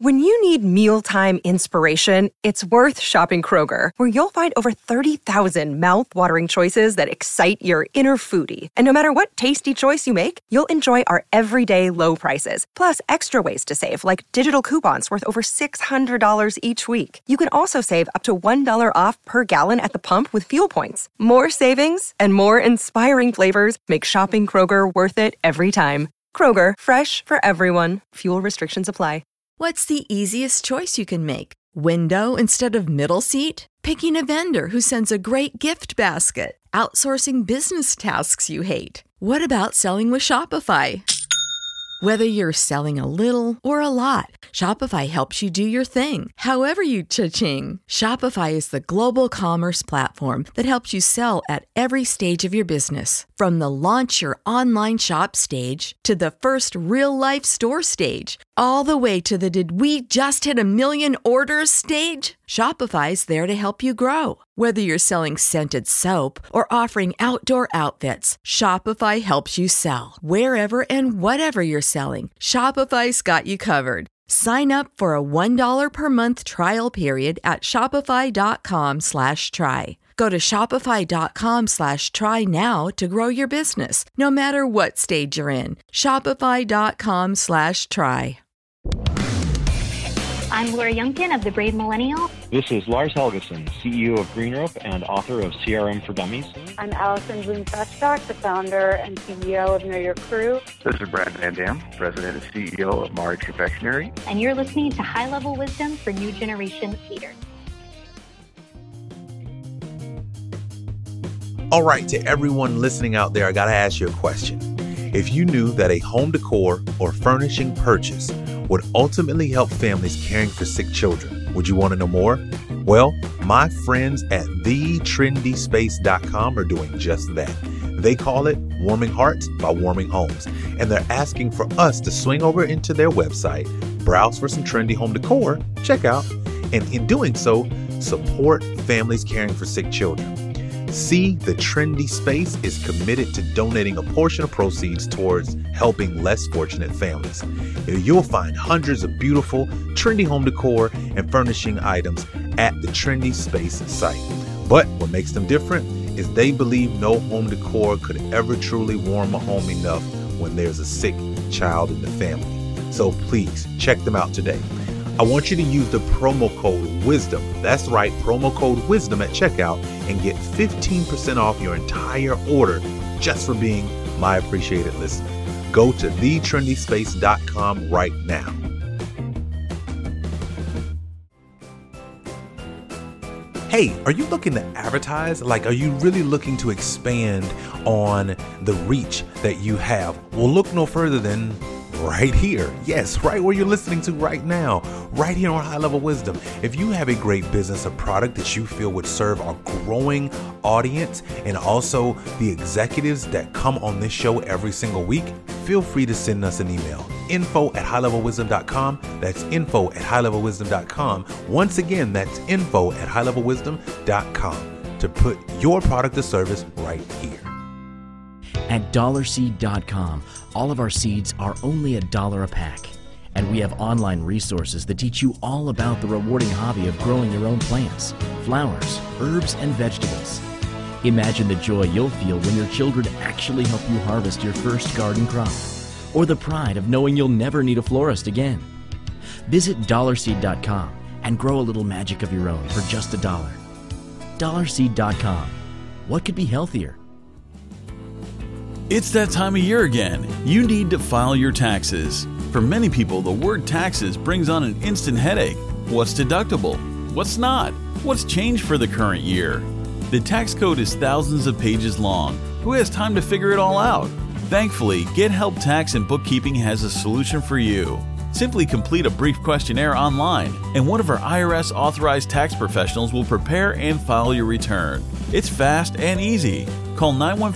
When you need mealtime inspiration, it's worth shopping Kroger, where you'll find over 30,000 mouth-watering choices that excite your inner foodie. And no matter what tasty choice you make, you'll enjoy our everyday low prices, plus extra ways to save, like digital coupons worth over $600 each week. You can also save up to $1 off per gallon at the pump with fuel points. More savings and more inspiring flavors make shopping Kroger worth it every time. Kroger, fresh for everyone. Fuel restrictions apply. What's the easiest choice you can make? Window instead of middle seat? Picking a vendor who sends a great gift basket? Outsourcing business tasks you hate? What about selling with Shopify? Whether you're selling a little or a lot, Shopify helps you do your thing, however you cha-ching. Shopify is the global commerce platform that helps you sell at every stage of your business. From the launch your online shop stage to the first real-life store stage, all the way to the did we just hit 1 million orders stage. Shopify's there to help you grow. Whether you're selling scented soap or offering outdoor outfits, Shopify helps you sell. Wherever and whatever you're selling, Shopify's got you covered. Sign up for a $1 per month trial period at shopify.com/try. Go to shopify.com/try now to grow your business, no matter what stage you're in. Shopify.com/try. I'm Laura Youngkin of The Brave Millennial. This is Lars Helgeson, CEO of GreenRope and author of CRM for Dummies. I'm Allison Bloom-Festbach, the founder and CEO of Know Your Crew. This is Brad Van Dam, President and CEO of Marge Confectionery. And you're listening to High Level Wisdom for New Generation Leaders. All right, to everyone listening out there, I got to ask you a question. If you knew that a home decor or furnishing purchase would ultimately help families caring for sick children, would you want to know more? Well, my friends at thetrendy.space.com are doing just that. They call it Warming Hearts by Warming Homes, and they're asking for us to swing over into their website, browse for some trendy home decor, check out, and in doing so, support families caring for sick children. See, the Trendy Space is committed to donating a portion of proceeds towards helping less fortunate families. You'll find hundreds of beautiful, trendy home decor and furnishing items at the Trendy Space site. But what makes them different is they believe no home decor could ever truly warm a home enough when there's a sick child in the family. So please check them out today. I want you to use the promo code WISDOM. That's right, promo code WISDOM at checkout and get 15% off your entire order just for being my appreciated listener. Go to thetrendspace.com right now. Hey, are you looking to advertise? Like, are you really looking to expand on the reach that you have? Well, look no further than right here. Yes, right where you're listening to right now, right here on High Level Wisdom. If you have a great business or product that you feel would serve our growing audience and also the executives that come on this show every single week, feel free to send us an email. info@highlevelwisdom.com. That's info@highlevelwisdom.com. Once again, that's info@highlevelwisdom.com to put your product or service right here. At dollarseed.com, all of our seeds are only $1 a pack. And we have online resources that teach you all about the rewarding hobby of growing your own plants, flowers, herbs, and vegetables. Imagine the joy you'll feel when your children actually help you harvest your first garden crop, or the pride of knowing you'll never need a florist again. Visit dollarseed.com and grow a little magic of your own for just $1. Dollarseed.com. What could be healthier? It's that time of year again. You need to file your taxes. For many people, the word taxes brings on an instant headache. What's deductible? What's not? What's changed for the current year? The tax code is thousands of pages long. Who has time to figure it all out? Thankfully, Get Help Tax and Bookkeeping has a solution for you. Simply complete a brief questionnaire online, and one of our IRS authorized tax professionals will prepare and file your return. It's fast and easy. Call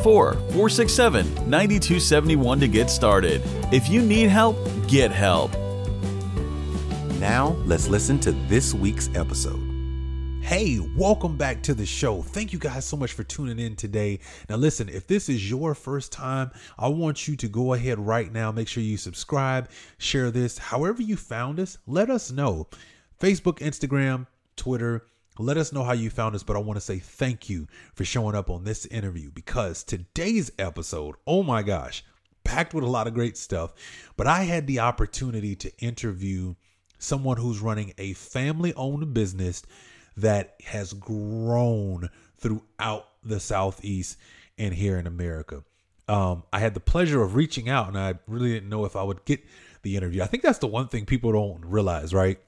914-467-9271 to get started. If you need help, get help. Now, let's listen to this week's episode. Hey, welcome back to the show. Thank you guys so much for tuning in today. Now listen, if this is your first time, I want you to go ahead right now. Make sure you subscribe, share this. However you found us, let us know. Facebook, Instagram, Twitter, let us know how you found us. But I want to say thank you for showing up on this interview, because today's episode, oh my gosh, packed with a lot of great stuff. But I had the opportunity to interview someone who's running a family-owned business that has grown throughout the Southeast and here in America. I had the pleasure of reaching out, and I really didn't know if I would get the interview. I think that's the one thing people don't realize, right?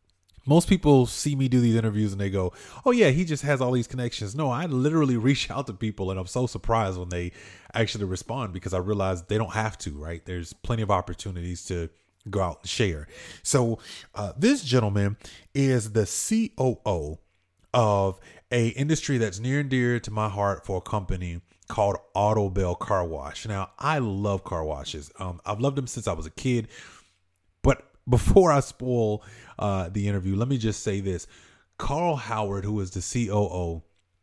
Most people see me do these interviews and they go, oh yeah, he just has all these connections. No, I literally reach out to people, and I'm so surprised when they actually respond, because I realize they don't have to, right? There's plenty of opportunities to go out and share. So this gentleman is the COO of a industry that's near and dear to my heart, for a company called Auto Bell Car Wash. Now, I love car washes. I've loved them since I was a kid. But before I spoil the interview, let me just say this. Carl Howard, who is the COO,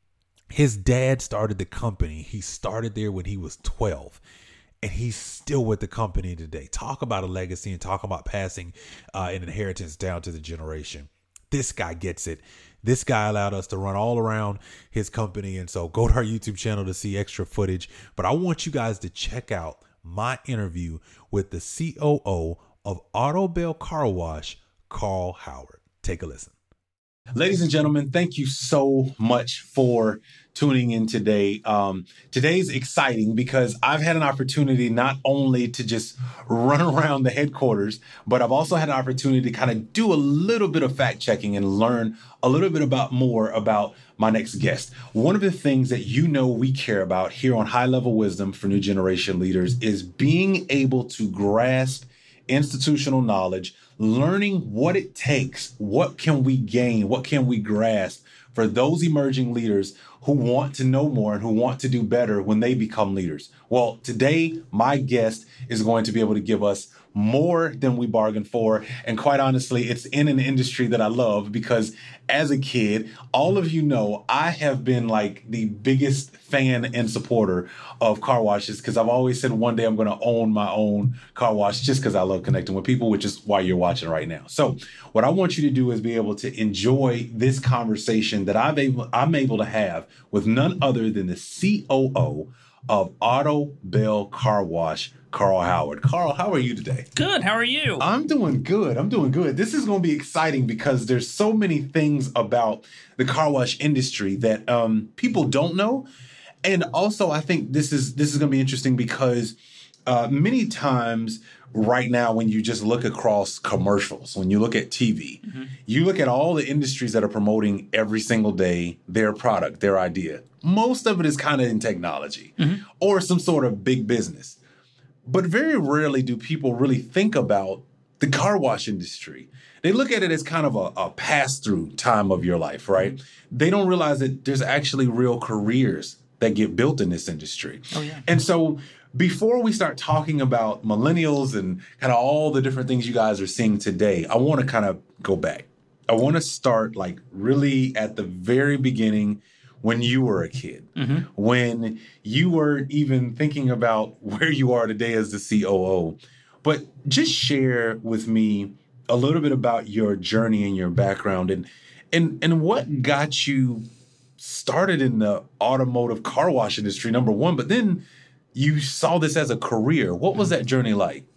his dad started the company. He started there when he was 12. And he's still with the company today. Talk about a legacy, and talk about passing an inheritance down to the generation. This guy gets it. This guy allowed us to run all around his company. And so go to our YouTube channel to see extra footage. But I want you guys to check out my interview with the COO of Auto Bell Car Wash, Carl Howard. Take a listen. Ladies and gentlemen, thank you so much for tuning in today. Today's exciting because I've had an opportunity not only to just run around the headquarters, but I've also had an opportunity to kind of do a little bit of fact checking and learn a little bit more about my next guest. One of the things that we care about here on High Level Wisdom for New Generation Leaders is being able to grasp institutional knowledge, learning what it takes, what can we gain, what can we grasp for those emerging leaders who want to know more and who want to do better when they become leaders. Well, today, my guest is going to be able to give us more than we bargained for. And quite honestly, it's in an industry that I love, because as a kid, all of you know, I have been like the biggest fan and supporter of car washes, because I've always said one day I'm going to own my own car wash, just because I love connecting with people, which is why you're watching right now. So what I want you to do is be able to enjoy this conversation that I'm able to have with none other than the COO of Auto Bell Car Wash, Carl Howard. Carl, how are you today? Good. How are you? I'm doing good. This is going to be exciting because there's so many things about the car wash industry that people don't know. And also, I think this is going to be interesting because many times right now, when you just look across commercials, when you look at TV, you look at all the industries that are promoting every single day their product, their idea. Most of it is kind of in technology or some sort of big business. But very rarely do people really think about the car wash industry. They look at it as kind of a pass-through time of your life, right? They don't realize that there's actually real careers that get built in this industry. Oh, yeah. And so before we start talking about millennials and kind of all the different things you guys are seeing today, I want to kind of go back. I want to start like really at the very beginning, when you were a kid, when you were even thinking about where you are today as the COO. But just share with me a little bit about your journey and your background and what got you started in the automotive car wash industry, number one, but then you saw this as a career. What was that journey like?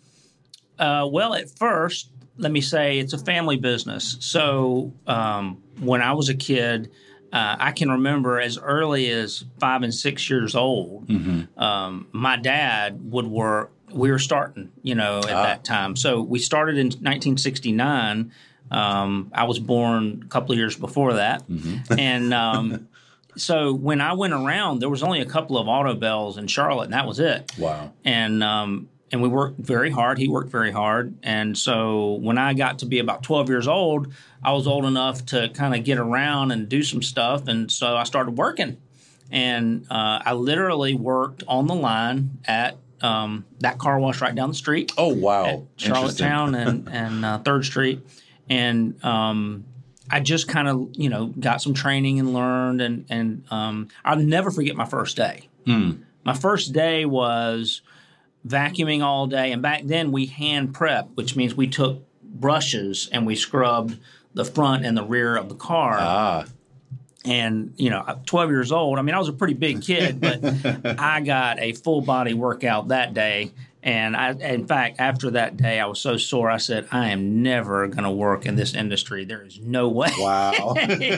Well, at first, let me say it's a family business. So when I was a kid, I can remember as early as 5 and 6 years old, my dad would work. We were starting, at that time. So we started in 1969. I was born a couple of years before that. And so when I went around, there was only a couple of Auto Bells in Charlotte, and that was it. Wow. And we worked very hard. He worked very hard. And so when I got to be about 12 years old, I was old enough to kind of get around and do some stuff. And so I started working. And I literally worked on the line at that car wash right down the street. Oh, wow. At Charlottetown and 3rd Street. And I just kind of, got some training and learned, and I'll never forget my first day. My first day was vacuuming all day, and back then we hand prep, which means we took brushes and we scrubbed the front and the rear of the car. And, 12 years old, I was a pretty big kid, but I got a full body workout that day. And in fact, after that day, I was so sore, I said, I am never going to work in this industry. There is no way. Wow.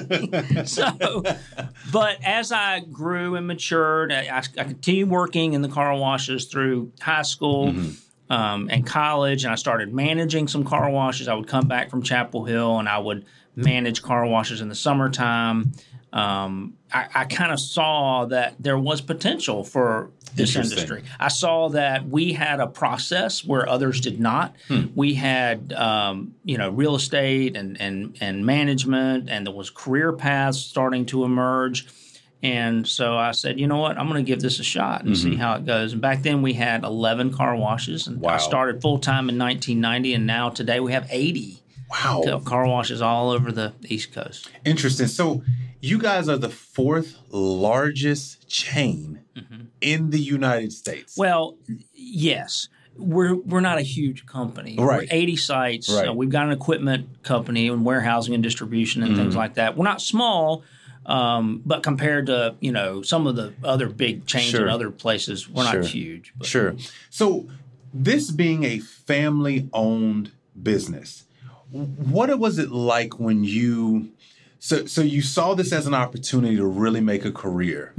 But as I grew and matured, I continued working in the car washes through high school and college, and I started managing some car washes. I would come back from Chapel Hill, and I would manage car washes in the summertime. I kind of saw that there was potential for this industry. I saw that we had a process where others did not. We had, real estate and management, and there was career paths starting to emerge. And so I said, you know what, I'm going to give this a shot and see how it goes. And back then we had 11 car washes, and I started full time in 1990, and now today we have 80. Wow. Car washes all over the East Coast. Interesting. So you guys are the 4th largest chain in the United States. Well, yes. We're not a huge company. Right. We're 80 sites. Right. We've got an equipment company and warehousing and distribution and things like that. We're not small, but compared to, some of the other big chains in other places, we're not huge. But. Sure. So this being a family-owned business, what was it like when you so you saw this as an opportunity to really make a career?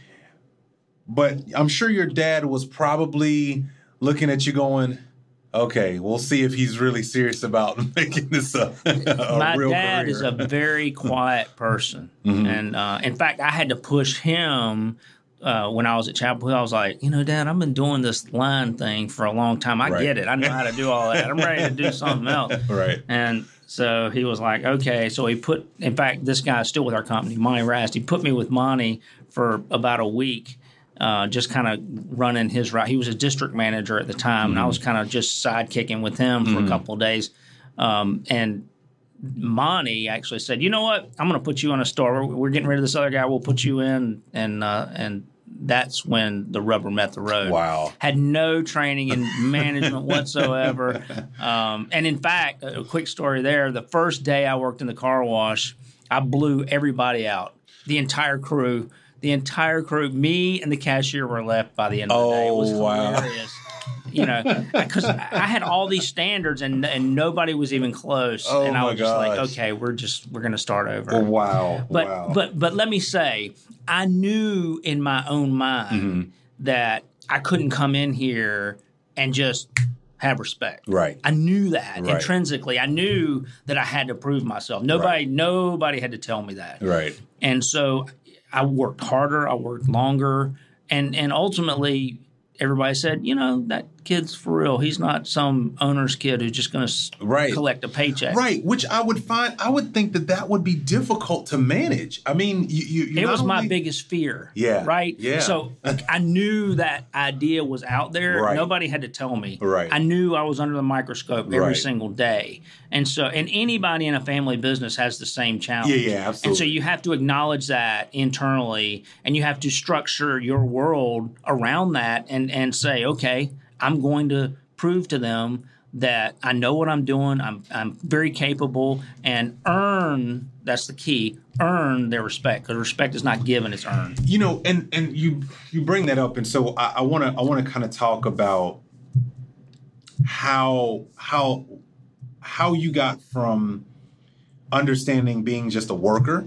But I'm sure your dad was probably looking at you going, okay, we'll see if he's really serious about making this a My real dad career. is a very quiet person. And in fact, I had to push him when I was at Chapel Hill. I was like, Dad, I've been doing this line thing for a long time. I get it. I know how to do all that. I'm ready to do something else. Right. And so he was like, okay. So in fact, this guy is still with our company, Monty Rast. He put me with Monty for about a week, just kind of running his route. He was a district manager at the time, and I was kind of just sidekicking with him for a couple of days. And Monty actually said, you know what? I'm going to put you in a store. We're getting rid of this other guy. We'll put you in. And that's when the rubber met the road. Wow. Had no training in management whatsoever. And in fact, a quick story there, the first day I worked in the car wash, I blew everybody out, the entire crew. Me and the cashier were left by the end of the day. It was hilarious. Because I had all these standards and nobody was even close. And I was just like, okay, we're going to start over. Wow. But let me say, I knew in my own mind that I couldn't come in here and just have respect. Right. I knew that intrinsically. I knew that I had to prove myself. Nobody had to tell me that. Right. And so I worked harder. I worked longer. And ultimately, everybody said, that kid's for real. He's not some owner's kid who's just going to collect a paycheck. Right, which I would think that would be difficult to manage. I mean, it was my biggest fear. Yeah. Right? Yeah. So I knew that idea was out there. Right. Nobody had to tell me. Right. I knew I was under the microscope every single day. And anybody in a family business has the same challenge. Yeah, absolutely. And so you have to acknowledge that internally, and you have to structure your world around that and say, okay, I'm going to prove to them that I know what I'm doing. I'm very capable, and that's the key, earn their respect, because respect is not given, it's earned. And you bring that up, and so I want to kind of talk about how you got from understanding being just a worker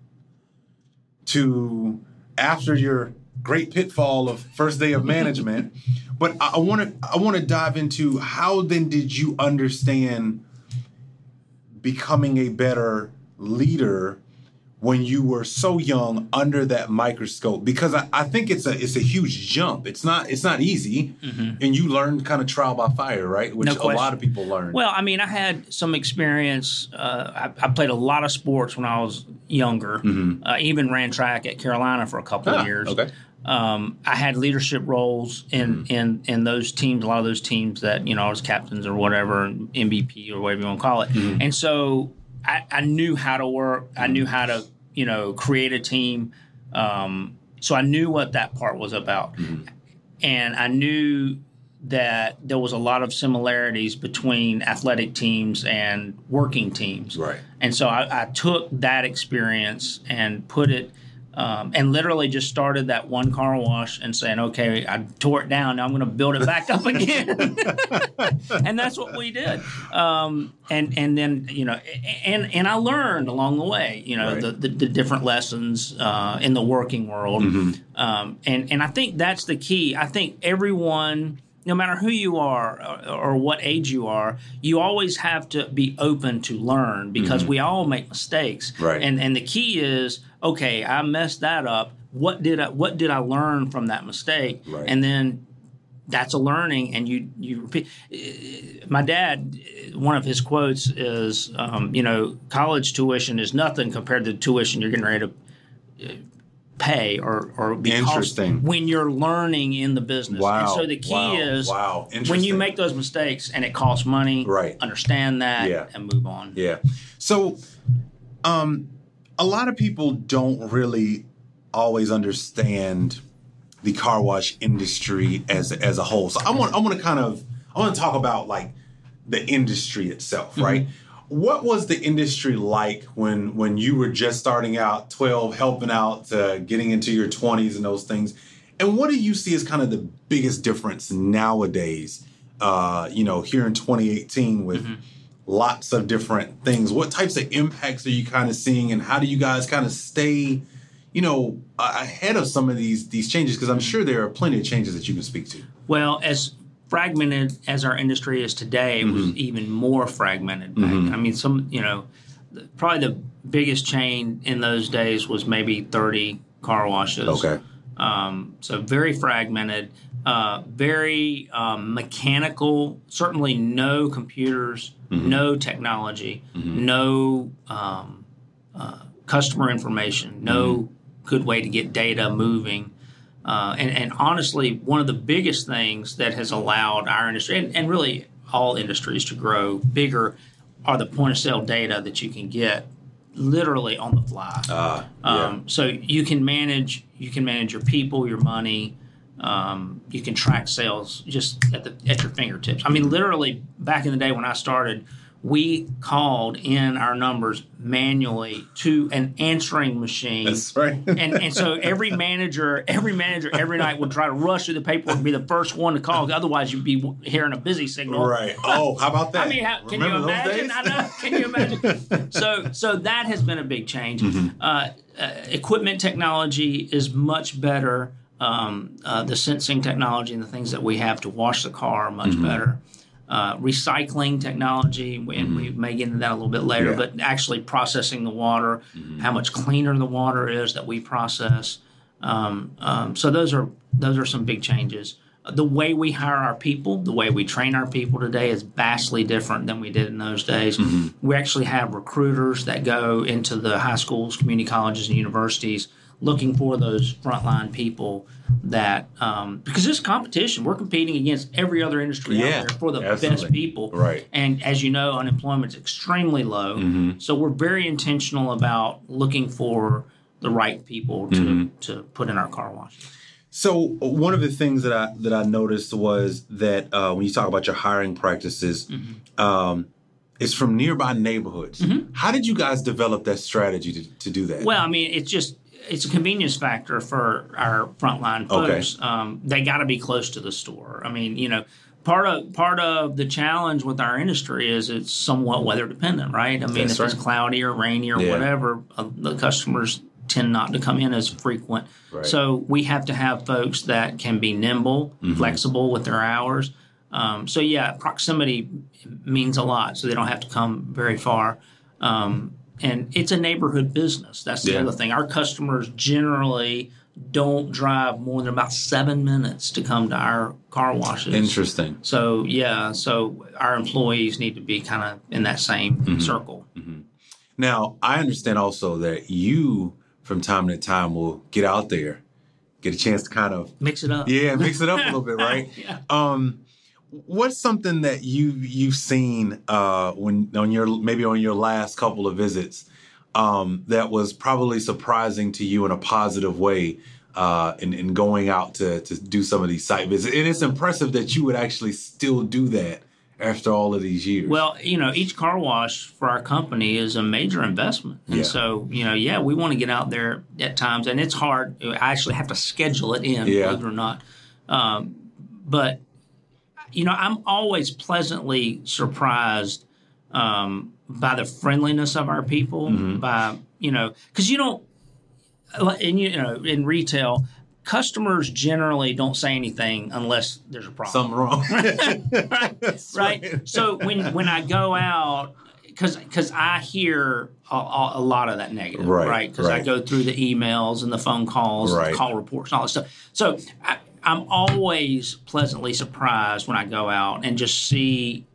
to after your great pitfall of first day of management. But I want to dive into how then did you understand becoming a better leader when you were so young under that microscope? Because I think it's a huge jump. It's not easy, and you learned kind of trial by fire, right? Which a lot of people learn. Well, I mean, I had some experience. I played a lot of sports when I was younger. Even ran track at Carolina for a couple of years. Okay. I had leadership roles in those teams, a lot of those teams that, I was captains or whatever, MVP or whatever you want to call it. And so I knew how to work. I knew how to, create a team. So I knew what that part was about. Mm-hmm. And I knew that there was a lot of similarities between athletic teams and working teams. Right. And so I took that experience and put it and literally just started that one car wash and saying, okay, I tore it down. Now I'm going to build it back up again. And that's what we did. And then, and I learned along the way, right. the different lessons in the working world. Mm-hmm. And I think that's the key. I think everyone, no matter who you are or what age you are, you always have to be open to learn because we all make mistakes. Right. And the key is, okay, I messed that up. What did I learn from that mistake? Right. And then that's a learning, and you repeat. My dad, one of his quotes is, college tuition is nothing compared to the tuition you're getting ready to pay or be interesting when you're learning in the business. Wow. And so the key is when you make those mistakes and it costs money, right. understand that and move on. Yeah. So a lot of people don't really always understand the car wash industry as a whole. So I want to talk about like the industry itself, right? Mm-hmm. What was the industry like when you were just starting out, 12, helping out, getting into your 20s and those things? And what do you see as kind of the biggest difference nowadays, here in 2018 with lots of different things? What types of impacts are you kind of seeing, and how do you guys kind of stay, ahead of some of these changes? Because I'm sure there are plenty of changes that you can speak to. Well, as fragmented as our industry is today, it was even more fragmented. Mm-hmm. I mean, probably the biggest chain in those days was maybe 30 car washes. Okay. So very fragmented, very mechanical, certainly no computers, no technology, no customer information, no good way to get data moving. And honestly, one of the biggest things that has allowed our industry, and really all industries, to grow bigger are the point of sale data that you can get literally on the fly. So you can manage your people, your money. You can track sales just at your fingertips. I mean, literally back in the day when I started, we called in our numbers manually to an answering machine. That's right. and so every manager every night would try to rush through the paperwork and be the first one to call. Otherwise, you'd be hearing a busy signal. Right. Oh, how about that? I mean, can you imagine? I know. Can you imagine? So that has been a big change. Equipment technology is much better. The sensing technology and the things that we have to wash the car are much better. Recycling technology, and we may get into that a little bit later, but actually processing the water, how much cleaner the water is that we process. So those are some big changes. The way we hire our people, the way we train our people today is vastly different than we did in those days. We actually have recruiters that go into the high schools, community colleges, and universities looking for those frontline people that, because this competition, we're competing against every other industry out there for the best people. Right. And as you know, unemployment is extremely low. So we're very intentional about looking for the right people to put in our car wash. So one of the things that I noticed was that when you talk about your hiring practices, it's from nearby neighborhoods. How did you guys develop that strategy to do that? Well, I mean, it's a convenience factor for our frontline folks. Okay. They got to be close to the store. I mean, part of the challenge with our industry is it's somewhat weather dependent, right? I mean, if it's cloudy or rainy or whatever, the customers tend not to come in as frequent. Right. So we have to have folks that can be nimble, flexible with their hours. Proximity means a lot, so they don't have to come very far. And it's a neighborhood business. That's the other thing. Our customers generally don't drive more than about 7 minutes to come to our car washes. Interesting. So our employees need to be kind of in that same circle. Now, I understand also that you, from time to time, will get out there, get a chance to kind of mix it up. Yeah, mix it up a little bit, right? what's something that you've seen when on your last couple of visits that was probably surprising to you in a positive way in going out to do some of these site visits? And it's impressive that you would actually still do that after all of these years. Well, each car wash for our company is a major investment. And so, we want to get out there at times. And it's hard. I actually have to schedule it in, believe it or not. But, I'm always pleasantly surprised by the friendliness of our people, by, because you don't, and in retail, customers generally don't say anything unless there's a problem. Something wrong. right? So when I go out, because I hear a lot of that negative, right? Because I go through the emails and the phone calls, and the call reports, and all that stuff. So I'm always pleasantly surprised when I go out and just see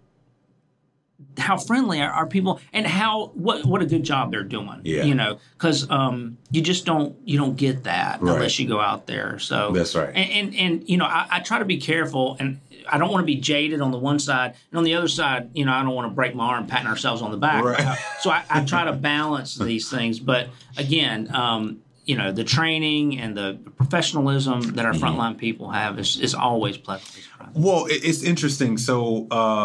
how friendly our people and what a good job they're doing. Because you just don't get that unless you go out there. So that's right. And I try to be careful, and I don't want to be jaded on the one side, and on the other side, I don't want to break my arm patting ourselves on the back. Right. So I try to balance these things. But again, the training and the professionalism that our frontline people have is always pleasant. Well, it's interesting. So,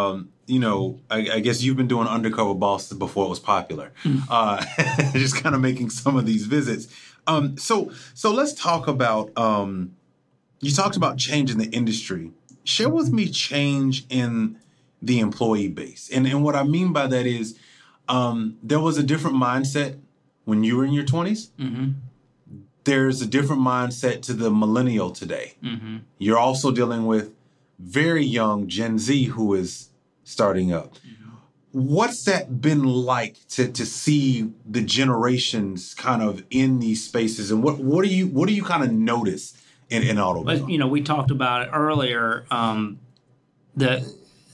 I guess you've been doing Undercover Boss before it was popular, just kind of making some of these visits. So let's talk about, you talked about change in the industry. Share with me change in the employee base. And what I mean by that is there was a different mindset when you were in your 20s. Mm-hmm. There's a different mindset to the millennial today. Mm-hmm. You're also dealing with very young Gen Z who is starting up. Mm-hmm. What's that been like to see the generations kind of in these spaces, and what do you kind of notice in automobile? Well, we talked about it earlier. The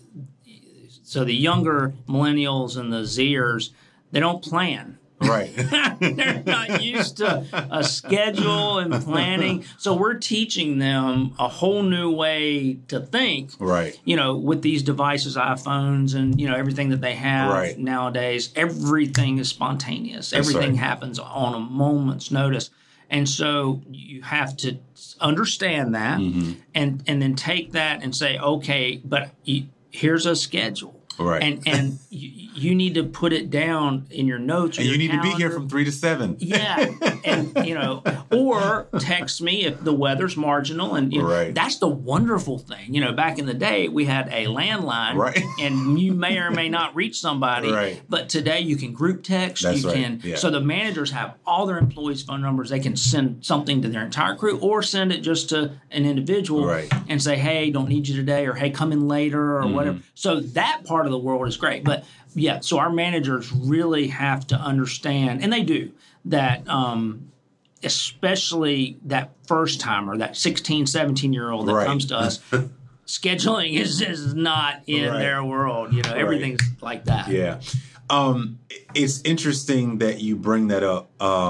younger millennials and the Zers, they don't plan. Right. They're not used to a schedule and planning. So we're teaching them a whole new way to think. Right. With these devices, iPhones, and, everything that they have nowadays, everything is spontaneous. That's everything happens on a moment's notice. And so you have to understand that and then take that and say, okay, but here's a schedule. Right. And you need to put it down in your notes. And you need to be here from 3 to 7. Yeah. And, or text me if the weather's marginal. And that's the wonderful thing. Back in the day, we had a landline. Right. And you may or may not reach somebody. Right. But today you can group text. That's right. Yeah. So the managers have all their employees' phone numbers. They can send something to their entire crew or send it just to an individual and say, hey, don't need you today, or hey, come in later, or whatever. So that part of the world is great. But so our managers really have to understand, and they do, that especially that first timer, that 16, 17-year-old that comes to us, scheduling is not in their world. Everything's like that. Yeah. It's interesting that you bring that up.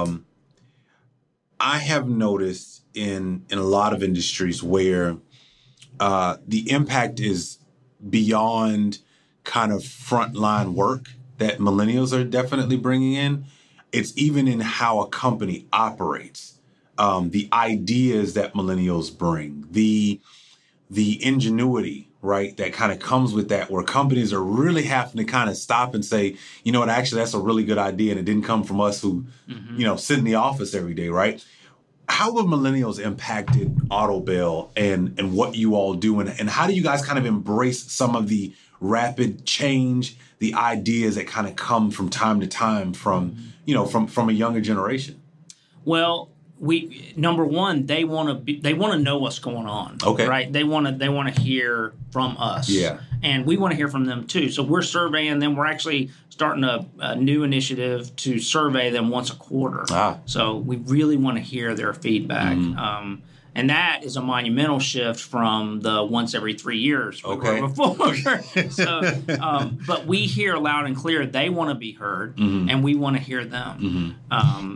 I have noticed in a lot of industries where the impact is beyond kind of frontline work that millennials are definitely bringing in. It's even in how a company operates, the ideas that millennials bring, the ingenuity, right, that kind of comes with that, where companies are really having to kind of stop and say, you know what, actually, that's a really good idea, and it didn't come from us who, sit in the office every day, right? How have millennials impacted Autobell and what you all do, and how do you guys kind of embrace some of the rapid change, the ideas that kind of come from time to time from a younger generation? Well, number one, they want to know what's going on. Okay. Right? They want to hear from us. Yeah. And we want to hear from them too. So we're surveying them. We're actually starting a new initiative to survey them once a quarter. So we really want to hear their feedback. And that is a monumental shift from the once every 3 years we were before. So, but we hear loud and clear they want to be heard, and we want to hear them.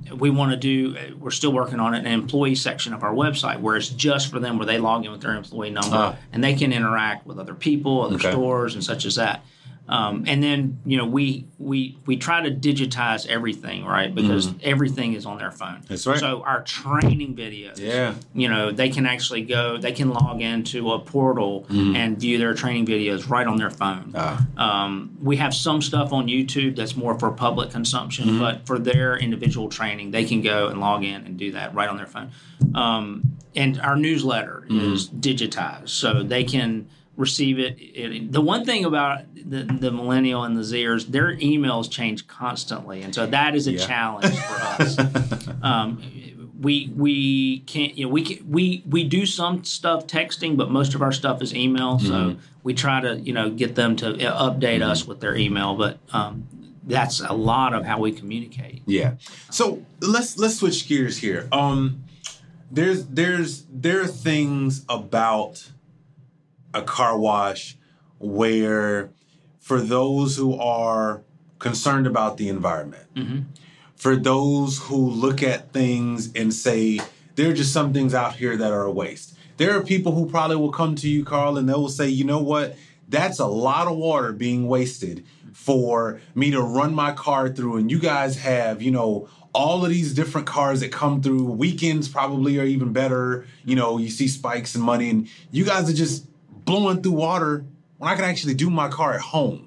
we want to do, we're still working on it, an employee section of our website where it's just for them, where they log in with their employee number and they can interact with other people, other stores, and such as that. And then, we try to digitize everything, right? Because everything is on their phone. That's right. So our training videos, they can actually they can log into a portal and view their training videos right on their phone. We have some stuff on YouTube that's more for public consumption, but for their individual training, they can go and log in and do that right on their phone. And our newsletter is digitized, so they can receive it. The one thing about the millennial and the Zers, their emails change constantly, and so that is a challenge for us. We can't, we do some stuff texting, but most of our stuff is email. So we try to get them to update us with their email, but that's a lot of how we communicate. Yeah. So let's switch gears here. There are things about a car wash where, for those who are concerned about the environment, for those who look at things and say, there are just some things out here that are a waste. There are people who probably will come to you, Carl, and they will say, you know what? That's a lot of water being wasted for me to run my car through. And you guys have, all of these different cars that come through. Weekends probably are even better. You see spikes and money, and you guys are just blowing through water when I can actually do my car at home.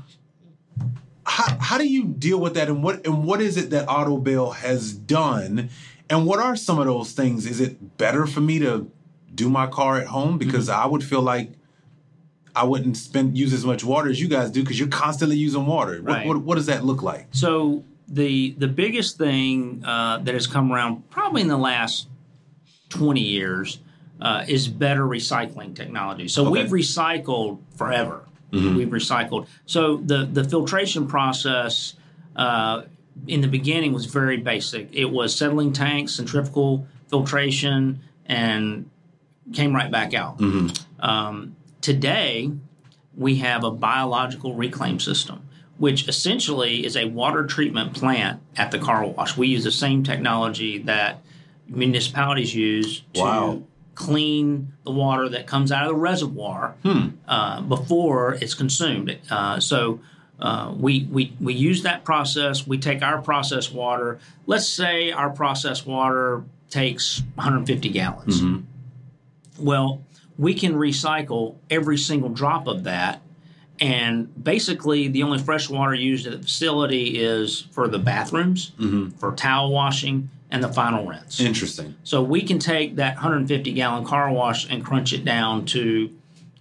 How do you deal with that, and what is it that AutoBail has done, and what are some of those things? Is it better for me to do my car at home, because I would feel like I wouldn't use as much water as you guys do, because you're constantly using water. Right. What does that look like? So the biggest thing that has come around probably in the last 20 years is better recycling technology. So we've recycled forever. We've recycled. So the filtration process in the beginning was very basic. It was settling tanks, centrifugal filtration, and came right back out. Today, we have a biological reclaim system, which essentially is a water treatment plant at the car wash. We use the same technology that municipalities use to clean the water that comes out of the reservoir before it's consumed. So we use that process. We take our processed water. Let's say our processed water takes 150 gallons. Well, we can recycle every single drop of that. And basically, the only fresh water used at the facility is for the bathrooms, for towel washing, and the final rinse. Interesting. So we can take that 150-gallon car wash and crunch it down to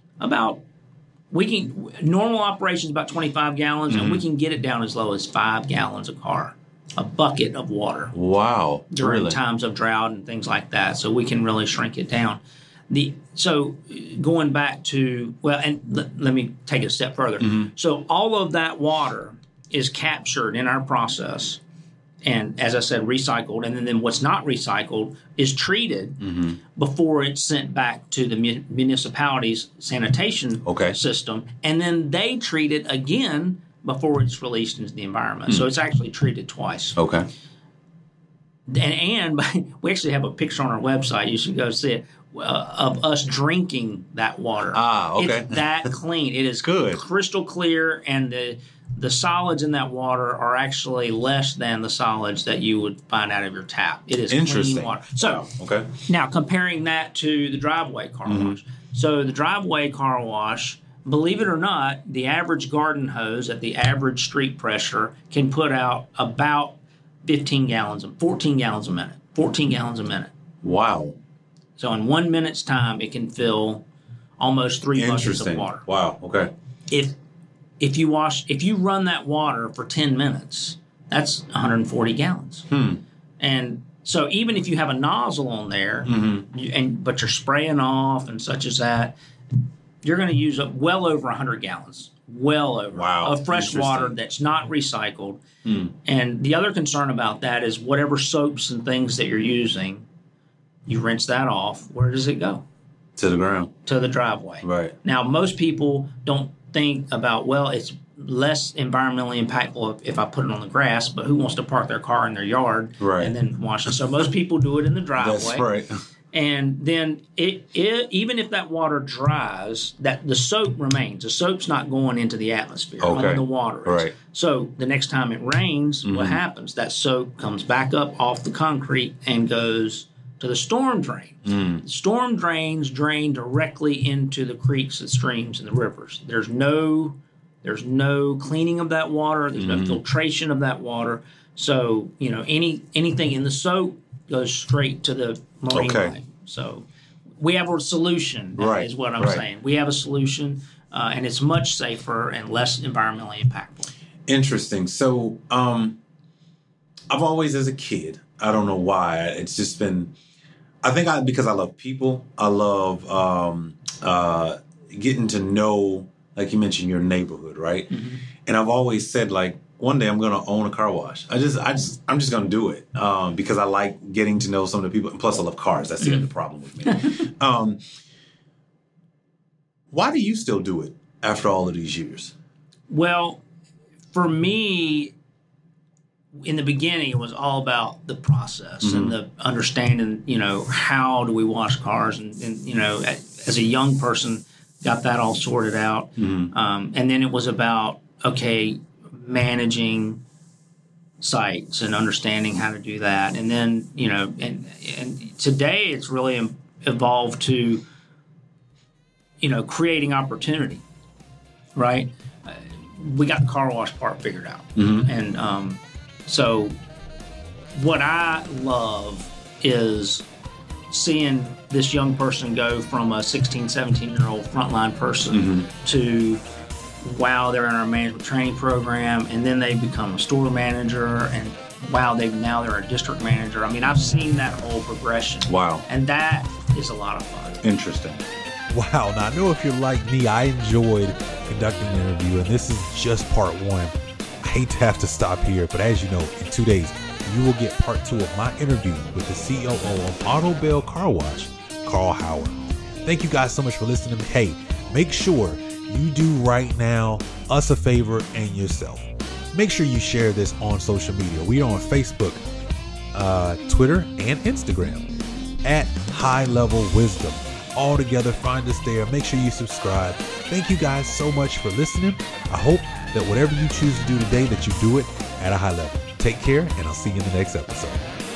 normal operations about 25 gallons, and we can get it down as low as 5 gallons a car, a bucket of water. Wow. During times of drought and things like that. So we can really shrink it down. So going back to, let me take it a step further. So all of that water is captured in our process and, as I said, recycled. And then what's not recycled is treated before it's sent back to the municipality's sanitation system. And then they treat it again before it's released into the environment. So it's actually treated twice. Okay. And we actually have a picture on our website. You should go see it. Of us drinking that water. It's that clean. It is good, crystal clear, and the solids in that water are actually less than the solids that you would find out of your tap. It is clean water. So now comparing that to the driveway car wash. So the driveway car wash, believe it or not, the average garden hose at the average street pressure can put out about 14 gallons a minute. 14 gallons a minute. Wow. So in 1 minute's time, it can fill almost 3 buckets of water. Wow. Okay. If you run that water for 10 minutes, that's 140 gallons. And so even if you have a nozzle on there, but you're spraying off and such as that, you're going to use up well over 100 gallons. Well over of fresh water that's not recycled. And the other concern about that is whatever soaps and things that you're using, you rinse that off. Where does it go? To the ground. To the driveway. Right. Now, most people don't think about, less environmentally impactful if I put it on the grass, but who wants to park their car in their yard and then wash it? So most people do it in the driveway. That's right. And then it even if that water dries, that the soap remains. The soap's not going into the atmosphere. Only the water is. Right. So the next time it rains, what happens? That soap comes back up off the concrete and goes to the storm drain. Storm drains drain directly into the creeks and streams and the rivers. There's no cleaning of that water. There's no filtration of that water. So, anything in the soap goes straight to the marine life. So we have a solution, is what I'm saying. We have a solution, and it's much safer and less environmentally impactful. Interesting. So I've always, as a kid, I don't know why, it's just been, because I love people. I love getting to know, like you mentioned, your neighborhood, right? And I've always said, like, one day I'm going to own a car wash. I'm just going to do it because I like getting to know some of the people. And plus, I love cars. That's the other problem with me. Why do you still do it after all of these years? Well, for me, in the beginning, it was all about the process and the understanding, how do we wash cars? And as a young person, got that all sorted out. And then it was about, managing sites and understanding how to do that. And then, and today it's really evolved to, creating opportunity, right? We got the car wash part figured out. And so what I love is seeing this young person go from a 16, 17-year-old frontline person to, wow, they're in our management training program, and then they become a store manager, and wow, now they're a district manager. I mean, I've seen that whole progression. Wow. And that is a lot of fun. Interesting. Wow. Now, I know if you're like me, I enjoyed conducting the interview, and this is just part one. I hate to have to stop here, but as you know, in 2 days, you will get part 2 of my interview with the COO of Auto Bell Car Wash, Carl Howard. Thank you guys so much for listening. Hey, make sure you do right now us a favor and yourself. Make sure you share this on social media. We are on Facebook, Twitter, and Instagram at High Level Wisdom. All together, find us there. Make sure you subscribe. Thank you guys so much for listening. I hope that whatever you choose to do today, that you do it at a high level. Take care, and I'll see you in the next episode.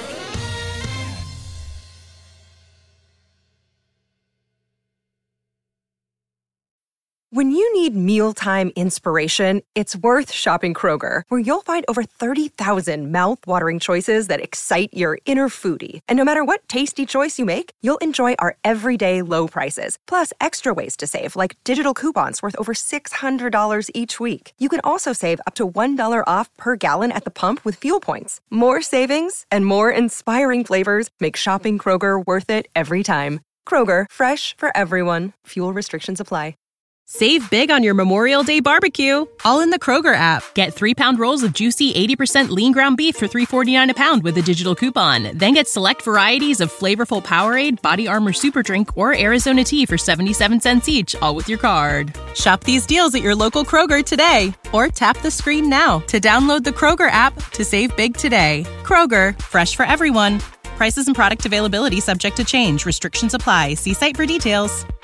When you need mealtime inspiration, it's worth shopping Kroger, where you'll find over 30,000 mouth-watering choices that excite your inner foodie. And no matter what tasty choice you make, you'll enjoy our everyday low prices, plus extra ways to save, like digital coupons worth over $600 each week. You can also save up to $1 off per gallon at the pump with fuel points. More savings and more inspiring flavors make shopping Kroger worth it every time. Kroger, fresh for everyone. Fuel restrictions apply. Save big on your Memorial Day barbecue, all in the Kroger app. Get 3-pound rolls of juicy 80% lean ground beef for $3.49 a pound with a digital coupon. Then get select varieties of flavorful Powerade, Body Armor Super Drink, or Arizona tea for 77 cents each, all with your card. Shop these deals at your local Kroger today, or tap the screen now to download the Kroger app to save big today. Kroger, fresh for everyone. Prices and product availability subject to change. Restrictions apply. See site for details.